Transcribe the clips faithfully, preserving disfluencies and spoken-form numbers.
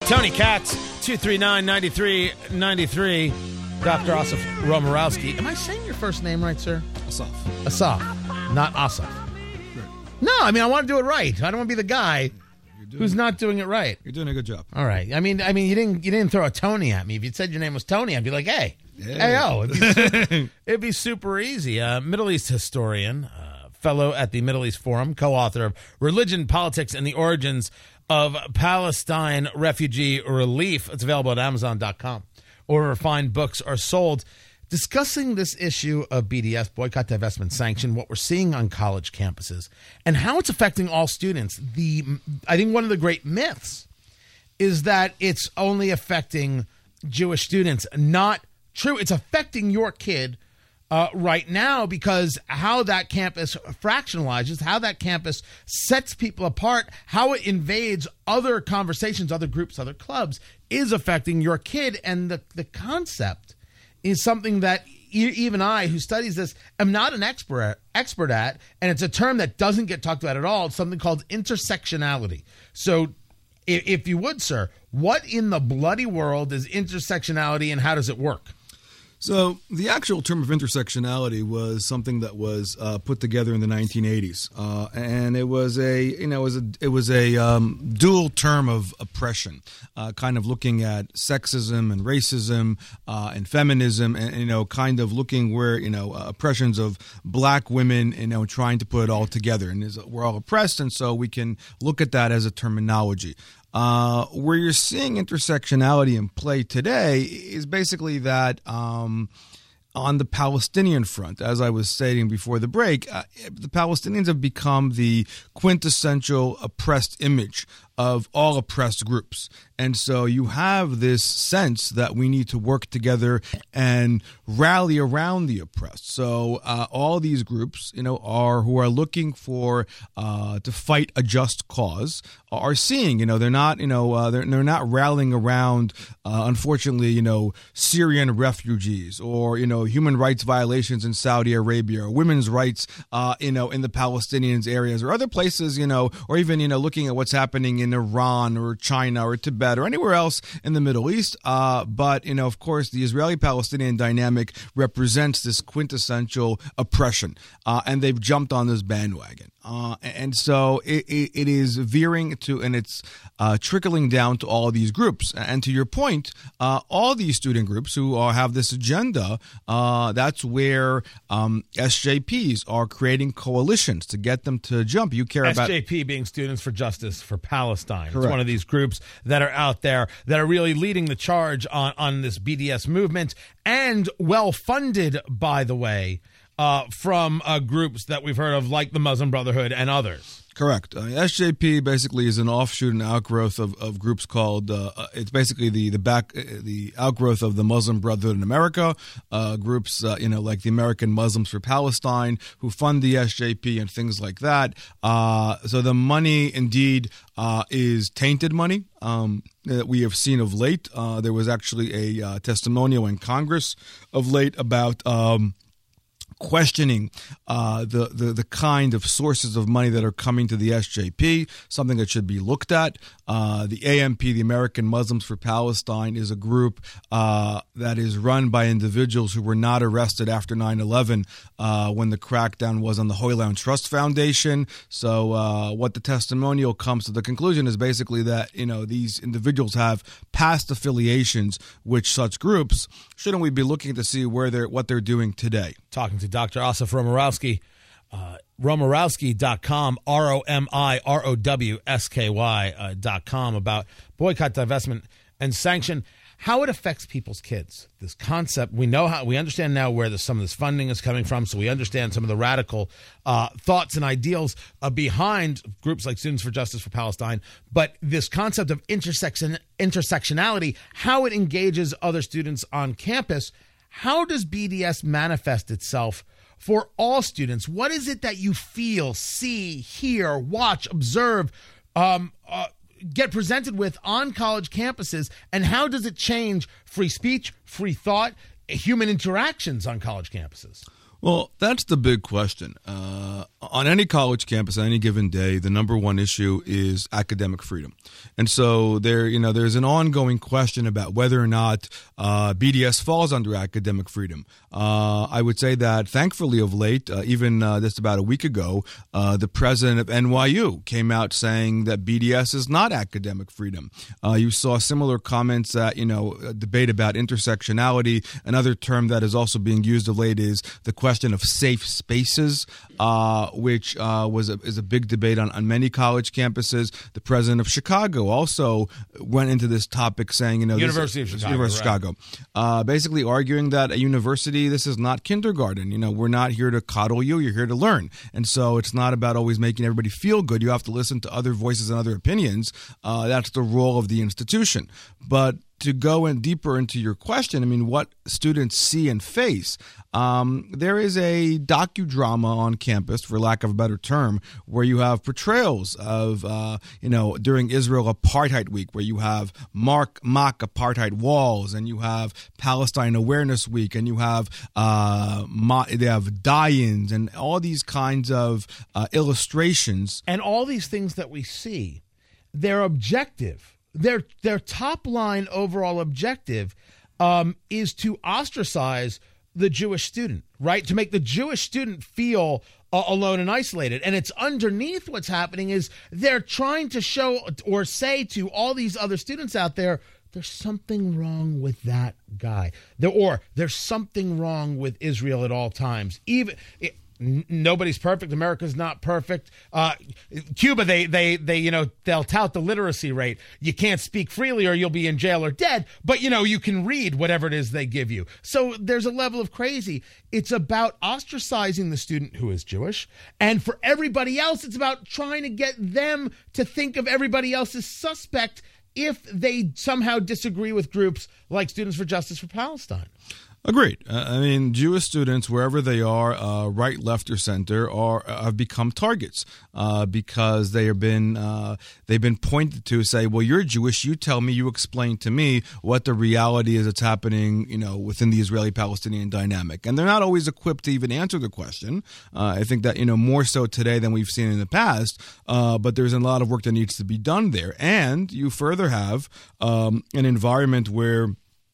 Tony Katz, two three nine, nine three nine three. Doctor Asaf Romarowski. Am I saying your first name right, sir? Asaf. Asaf, not Asaf. Right. No, I mean, I want to do it right. I don't want to be the guy who's not doing it right. You're doing a good job. All right. I mean, I mean, you didn't you didn't throw a Tony at me. If you said your name was Tony, I'd be like, hey, Yeah. hey, oh, it'd be super, it'd be super easy. Uh, Middle East historian, uh, fellow at the Middle East Forum, co-author of Religion, Politics, and the Origins of Palestine Refugee Relief. It's available at amazon dot com or wherever fine books are sold. Discussing this issue of B D S, boycott, divestment, sanction, what we're seeing on college campuses, and how it's affecting all students. The I think one of the great myths is that it's only affecting Jewish students. Not true. It's affecting your kid uh, right now, because how that campus fractionalizes, how that campus sets people apart, how it invades other conversations, other groups, other clubs, is affecting your kid. And the, the concept is something that even I, who studies this, am not an expert expert at, and it's a term that doesn't get talked about at all. It's something called intersectionality. So if, if you would, sir, what in the bloody world is intersectionality, and how does it work? So the actual term of intersectionality was something that was uh, put together in the nineteen eighties, uh, and it was a you know it was a it was a um, dual term of oppression, uh, kind of looking at sexism and racism uh, and feminism, and you know kind of looking where you know uh, oppressions of black women, you know trying to put it all together, and is, we're all oppressed, and so we can look at that as a terminology. Uh, where you're seeing intersectionality in play today is basically that um, on the Palestinian front, as I was stating before the break, uh, the Palestinians have become the quintessential oppressed image of all oppressed groups. And so you have this sense that we need to work together and rally around the oppressed. So uh, all these groups, you know, are who are looking for uh, to fight a just cause are seeing, you know, they're not, you know, uh, they're, they're not rallying around, uh, unfortunately, you know, Syrian refugees or, you know, human rights violations in Saudi Arabia or women's rights, uh, you know, in the Palestinians areas or other places, you know, or even, you know, looking at what's happening in Iran or China or Tibet or anywhere else in the Middle East. Uh, but, you know, of course, the Israeli-Palestinian dynamic represents this quintessential oppression, uh, and they've jumped on this bandwagon. Uh, and so it, it, it is veering to, and it's uh, trickling down to all these groups. And to your point, uh, all these student groups who are, have this agenda, uh, that's where um, S J Ps are creating coalitions to get them to jump. You care about S J P being Students for Justice for Palestine. Correct. It's one of these groups that are out there that are really leading the charge on, on this B D S movement, and well funded, by the way, uh, from uh, groups that we've heard of, like the Muslim Brotherhood and others. Correct. Uh, S J P basically is an offshoot and outgrowth of, of groups called. Uh, it's basically the the back uh, the outgrowth of the Muslim Brotherhood in America. Uh, groups, uh, you know, like the American Muslims for Palestine, who fund the S J P and things like that. Uh, so the money, indeed, uh, is tainted money um, that we have seen of late. Uh, there was actually a uh, testimonial in Congress of late about. Um, questioning uh, the, the the kind of sources of money that are coming to the S J P, something that should be looked at. Uh, the A M P, the American Muslims for Palestine, is a group uh, that is run by individuals who were not arrested after nine eleven uh, when the crackdown was on the Holy Land Trust Foundation. So uh, what the testimonial comes to the conclusion is basically that, you know, these individuals have past affiliations with such groups. Shouldn't we be looking to see where they're what they're doing today? Talking to Doctor Asaf Romarowski, uh, Romarowski dot com, R O M I R O W S K Y uh, dot com, about boycott, divestment, and sanction, how it affects people's kids. This concept, we know how, we understand now where the, some of this funding is coming from, so we understand some of the radical uh, thoughts and ideals uh, behind groups like Students for Justice for Palestine, but this concept of intersection intersectionality, how it engages other students on campus. How does B D S manifest itself for all students? What is it that you feel, see, hear, watch, observe, um, uh, get presented with on college campuses, and how does it change free speech, free thought, human interactions on college campuses? Well, that's the big question. Uh, on any college campus, on any given day, the number one issue is academic freedom, and so there, you know, there's an ongoing question about whether or not uh, B D S falls under academic freedom. Uh, I would say that, thankfully, of late, uh, even uh, just about a week ago, uh, the president of N Y U came out saying that B D S is not academic freedom. Uh, you saw similar comments that, you know, a debate about intersectionality. Another term that is also being used of late is the question of safe spaces, uh, which uh, was a, is a big debate on, on many college campuses. The president of Chicago also went into this topic, saying, you know, University this, of Chicago, University right. of Chicago, uh, basically arguing that a university, this is not kindergarten. You know, we're not here to coddle you. You're here to learn, and so it's not about always making everybody feel good. You have to listen to other voices and other opinions. Uh, that's the role of the institution, but to go in deeper into your question, I mean, what students see and face, um, there is a docudrama on campus, for lack of a better term, where you have portrayals of, uh, you know, during Israel Apartheid Week, where you have mark, mock apartheid walls, and you have Palestine Awareness Week, and you have uh, mo- they have die-ins and all these kinds of uh, illustrations. And all these things that we see, they're objective. Their their top line overall objective um, is to ostracize the Jewish student, right? To make the Jewish student feel uh, alone and isolated. And it's underneath what's happening is they're trying to show or say to all these other students out there, there's something wrong with that guy. There, or there's something wrong with Israel at all times. Even... It, Nobody's perfect. America's not perfect. Uh, Cuba, they, they, they, you know, they'll tout the literacy rate. You can't speak freely or you'll be in jail or dead, but, you know, you can read whatever it is they give you. So there's a level of crazy. It's about ostracizing the student who is Jewish. And for everybody else, it's about trying to get them to think of everybody else as suspect if they somehow disagree with groups like Students for Justice for Palestine. Agreed. Uh, I mean, Jewish students, wherever they are, uh, right, left, or center, are uh, have become targets uh, because they have been uh, they've been pointed to. Say, well, you're Jewish. You tell me. You explain to me what the reality is that's happening, you know, within the Israeli-Palestinian dynamic. And they're not always equipped to even answer the question. Uh, I think that, you know, more so today than we've seen in the past. Uh, but there's a lot of work that needs to be done there. And you further have um, an environment where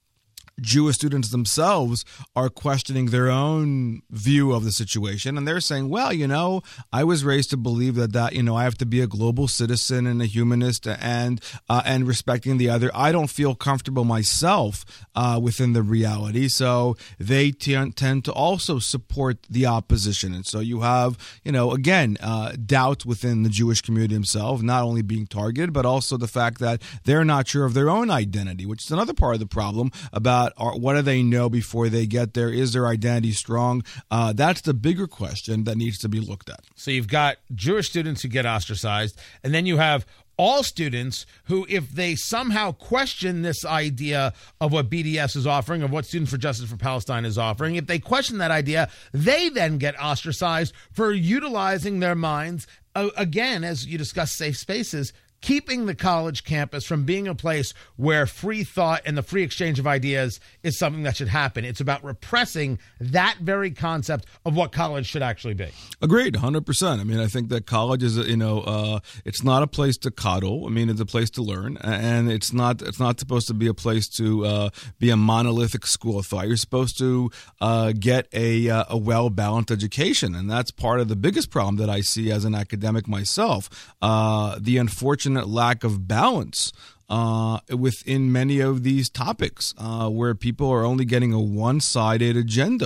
Jewish students themselves are questioning their own view of the situation, and they're saying, well, you know, I was raised to believe that, that you know, I have to be a global citizen and a humanist and uh, and respecting the other. I don't feel comfortable myself uh, within the reality, so they t- tend to also support the opposition. And so you have, you know, again, uh, doubt within the Jewish community themselves, not only being targeted, but also the fact that they're not sure of their own identity, which is another part of the problem about Are, what do they know before they get there? Is their identity strong? Uh, that's the bigger question that needs to be looked at. So you've got Jewish students who get ostracized, and then you have all students who, if they somehow question this idea of what B D S is offering, of what Students for Justice for Palestine is offering, if they question that idea, they then get ostracized for utilizing their minds, uh, again, as you discuss safe spaces, keeping the college campus from being a place where free thought and the free exchange of ideas is something that should happen. It's about repressing that very concept of what college should actually be. Agreed, one hundred percent. I mean, I think that college is, you know, uh, it's not a place to coddle. I mean, it's a place to learn, and it's not it's not supposed to be a place to uh, be a monolithic school of thought. You're supposed to uh, get a, uh, a well-balanced education, and that's part of the biggest problem that I see as an academic myself, uh, the unfortunate lack of balance uh, within many of these topics, uh, where people are only getting a one-sided agenda.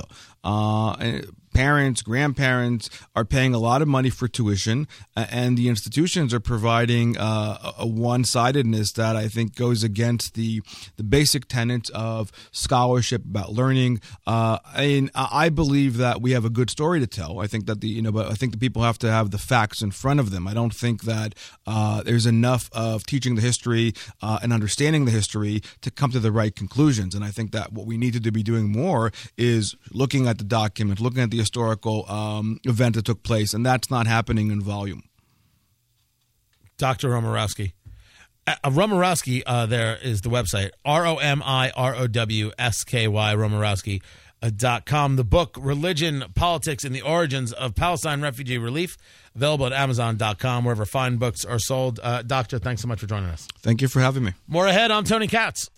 Uh, parents, grandparents are paying a lot of money for tuition, and the institutions are providing uh, a one-sidedness that I think goes against the the basic tenets of scholarship about learning. Uh, I mean, I believe that we have a good story to tell. I think that the you know, but I think the people have to have the facts in front of them. I don't think that uh, there's enough of teaching the history uh, and understanding the history to come to the right conclusions. And I think that what we need to be doing more is looking at the document, looking at the historical um, event that took place, and that's not happening in volume. Doctor Romorowski. Uh, Romorowski, uh, there is the website, R O M I R O W S K Y, Romorowski dot com. The book, Religion, Politics, and the Origins of Palestine Refugee Relief, available at amazon dot com, wherever fine books are sold. Uh, Doctor, thanks so much for joining us. Thank you for having me. More ahead. I'm Tony Katz.